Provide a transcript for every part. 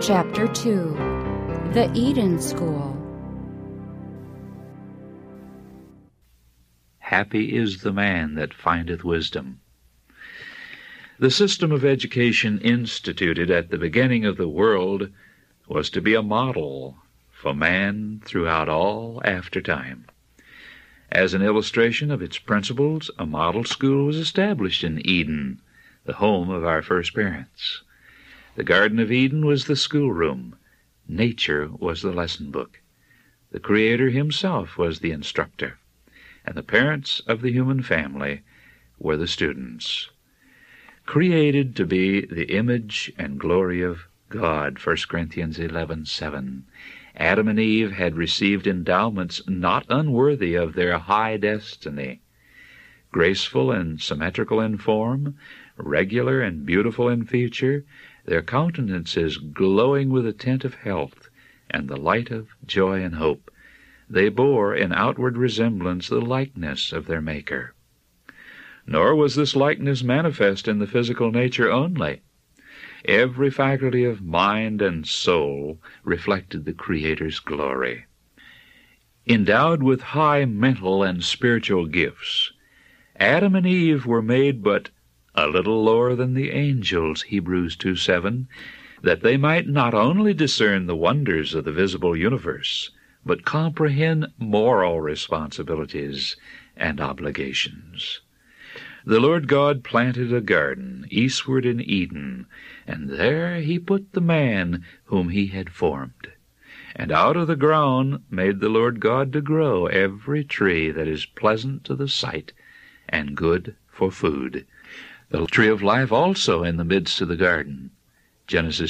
Chapter 2. The Eden School. Happy is the man that findeth wisdom. The system of education instituted at the beginning of the world was to be a model for man throughout all after time. As an illustration of its principles, a model school was established in Eden, the home of our first parents. The Garden of Eden was the schoolroom. Nature was the lesson book. The Creator himself was the instructor, and the parents of the human family were the students. Created to be the image and glory of God, 1 Corinthians 11:7, Adam and Eve had received endowments not unworthy of their high destiny. Graceful and symmetrical in form, regular and beautiful in feature, their countenances glowing with the tint of health and the light of joy and hope, they bore in outward resemblance the likeness of their Maker. Nor was this likeness manifest in the physical nature only. Every faculty of mind and soul reflected the Creator's glory. Endowed with high mental and spiritual gifts, Adam and Eve were made but a little lower than the angels, Hebrews 2:7, that they might not only discern the wonders of the visible universe, but comprehend moral responsibilities and obligations. The Lord God planted a garden eastward in Eden, and there he put the man whom he had formed. And out of the ground made the Lord God to grow every tree that is pleasant to the sight and good for food. The tree of life also in the midst of the garden, Genesis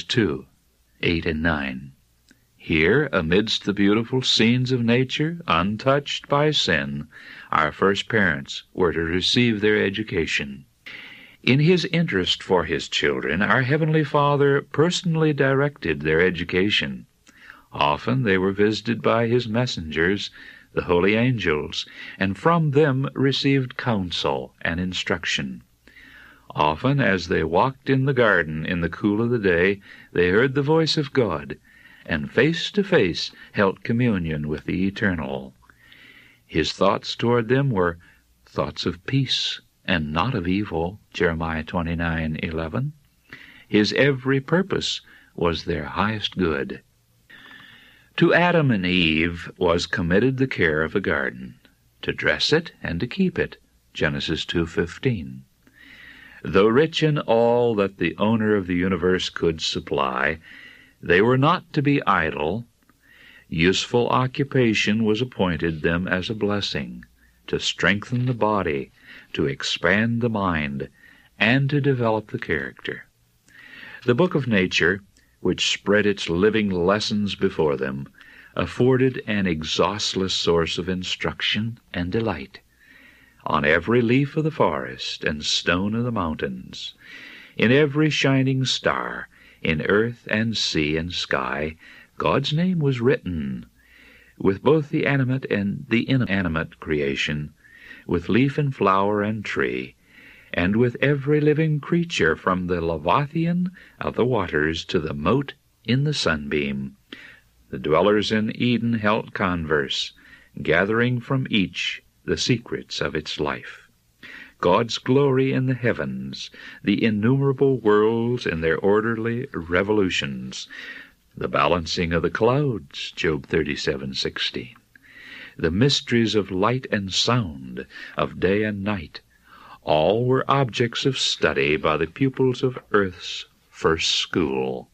2:8 and 9. Here, amidst the beautiful scenes of nature, untouched by sin, our first parents were to receive their education. In his interest for his children, our Heavenly Father personally directed their education. Often they were visited by his messengers, the holy angels, and from them received counsel and instruction. Often, as they walked in the garden in the cool of the day, they heard the voice of God, and face to face held communion with the Eternal. His thoughts toward them were thoughts of peace and not of evil, Jeremiah 29:11. His every purpose was their highest good. To Adam and Eve was committed the care of the garden, to dress it and to keep it, Genesis 2:15. Though rich in all that the owner of the universe could supply, they were not to be idle. Useful occupation was appointed them as a blessing, to strengthen the body, to expand the mind, and to develop the character. The book of nature, which spread its living lessons before them, afforded an exhaustless source of instruction and delight. On every leaf of the forest and stone of the mountains, in every shining star, in earth and sea and sky, God's name was written. With both the animate and the inanimate creation, with leaf and flower and tree, and with every living creature from the Leviathan of the waters to the mote in the sunbeam, the dwellers in Eden held converse, gathering from each the secrets of its life. God's glory in the heavens, the innumerable worlds in their orderly revolutions, the balancing of the clouds, Job 37:16, the mysteries of light and sound, of day and night, all were objects of study by the pupils of earth's first school.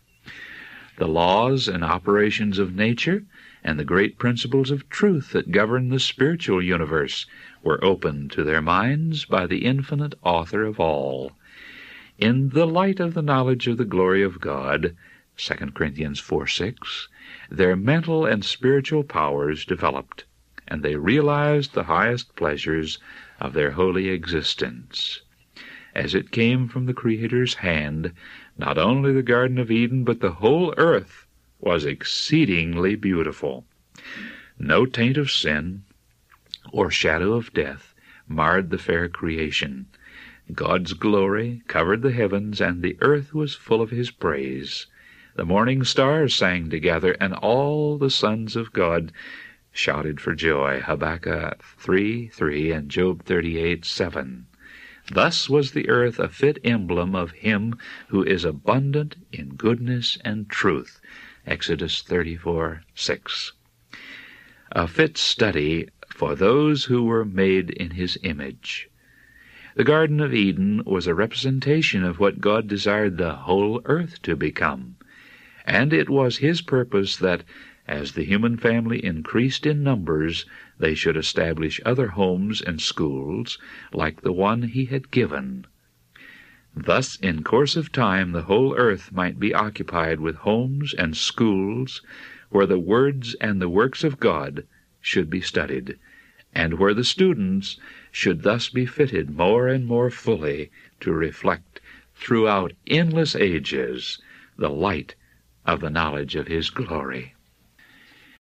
The laws and operations of nature and the great principles of truth that govern the spiritual universe were opened to their minds by the infinite author of all. In the light of the knowledge of the glory of God, 2 Corinthians 4:6, their mental and spiritual powers developed, and they realized the highest pleasures of their holy existence. As it came from the Creator's hand, not only the Garden of Eden, but the whole earth was exceedingly beautiful. No taint of sin or shadow of death marred the fair creation. God's glory covered the heavens, and the earth was full of his praise. The morning stars sang together, and all the sons of God shouted for joy. Habakkuk 3:3 and Job 38:7. Thus was the earth a fit emblem of him who is abundant in goodness and truth. Exodus 34:6. A fit study for those who were made in his image. The Garden of Eden was a representation of what God desired the whole earth to become, and it was his purpose that, as the human family increased in numbers, they should establish other homes and schools like the one he had given. Thus, in course of time, the whole earth might be occupied with homes and schools where the words and the works of God should be studied, and where the students should thus be fitted more and more fully to reflect throughout endless ages the light of the knowledge of his glory.